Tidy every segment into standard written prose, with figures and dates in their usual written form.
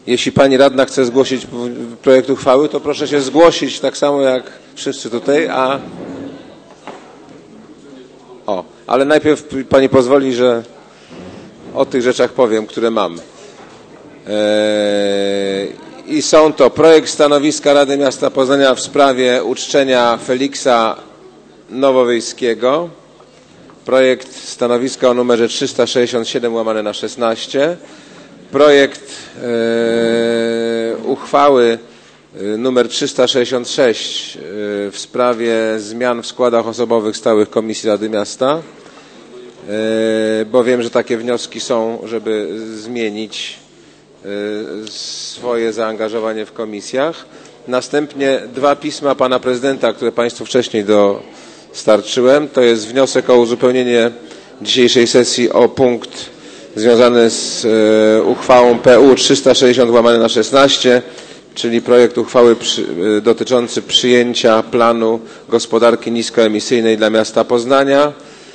Jeśli pani radna chce zgłosić projekt uchwały, to proszę się zgłosić tak samo jak wszyscy tutaj, ale najpierw pani pozwoli, że o tych rzeczach powiem, które mam. I są to projekt stanowiska Rady Miasta Poznania w sprawie uczczenia Feliksa Nowowiejskiego, projekt stanowiska o numerze 367/16, projekt uchwały numer 366 w sprawie zmian w składach osobowych stałych Komisji Rady Miasta, bo wiem, że takie wnioski są, żeby zmienić swoje zaangażowanie w komisjach. Następnie dwa pisma pana prezydenta, które państwu wcześniej dostarczyłem. To jest wniosek o uzupełnienie dzisiejszej sesji o punkt związany z uchwałą PU 360/16, czyli projekt uchwały dotyczący przyjęcia planu gospodarki niskoemisyjnej dla miasta Poznania.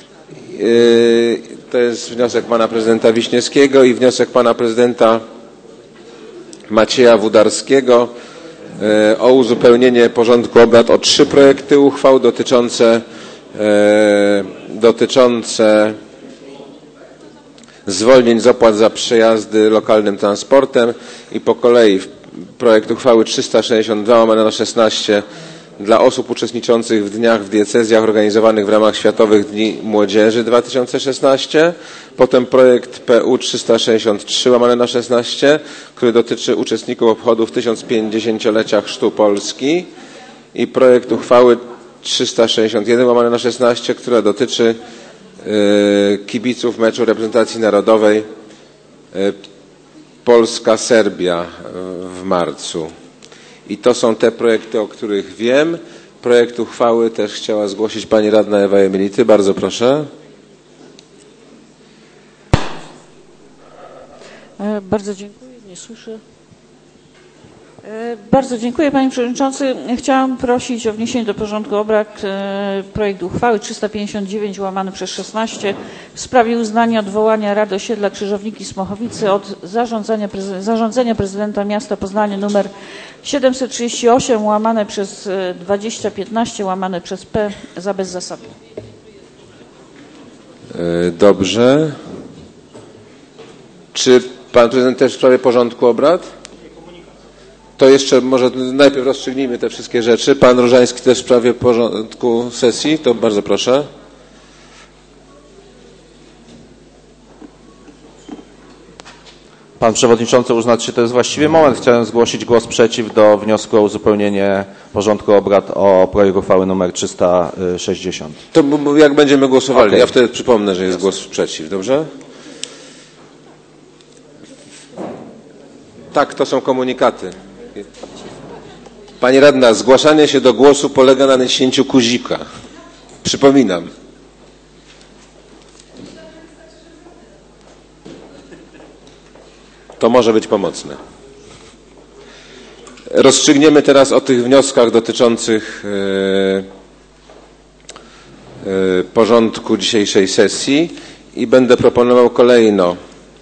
To jest wniosek pana prezydenta Wiśniewskiego i wniosek pana prezydenta Macieja Wudarskiego o uzupełnienie porządku obrad o 3 projekty uchwał dotyczące zwolnień z opłat za przejazdy lokalnym transportem i po kolei projekt uchwały 362/16 dla osób uczestniczących w dniach w diecezjach organizowanych w ramach Światowych Dni Młodzieży 2016. Potem projekt PU 363/16, który dotyczy uczestników obchodów 1050-lecia Chrztu Polski i projekt uchwały 361/16, która dotyczy kibiców meczu reprezentacji narodowej Polska-Serbia w marcu. I to są te projekty, o których wiem. Projekt uchwały też chciała zgłosić pani radna Ewa Emility. Bardzo proszę. Bardzo dziękuję. Nie słyszę. Bardzo dziękuję panie przewodniczący. Chciałam prosić o wniesienie do porządku obrad projekt uchwały 355/16 w sprawie uznania odwołania Rady Osiedla Krzyżowniki Smochowice od zarządzenia prezydenta miasta Poznania nr 738/2015/P za bezzasadne. Dobrze. Czy pan prezydent też w sprawie porządku obrad? To jeszcze może najpierw rozstrzygnijmy te wszystkie rzeczy. Pan Różański też w sprawie porządku sesji, to bardzo proszę. Pan przewodniczący uznał, że to jest właściwy moment. Chciałem zgłosić głos przeciw do wniosku o uzupełnienie porządku obrad o projekt uchwały nr 360. To jak będziemy głosowali, okay. Ja wtedy przypomnę, że jest głos przeciw, dobrze? Tak, to są komunikaty. Pani radna, zgłaszanie się do głosu polega na naciśnięciu guzika. Przypominam. To może być pomocne. Rozstrzygniemy teraz o tych wnioskach dotyczących porządku dzisiejszej sesji i będę proponował kolejno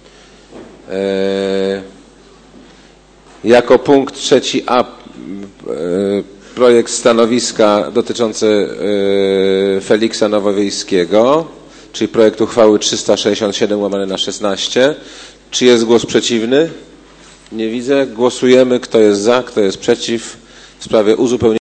jako punkt 3a projekt stanowiska dotyczący Feliksa Nowowiejskiego, czyli projekt uchwały 367/16. Czy jest głos przeciwny? Nie widzę. Głosujemy. Kto jest za, kto jest przeciw w sprawie uzupełnienia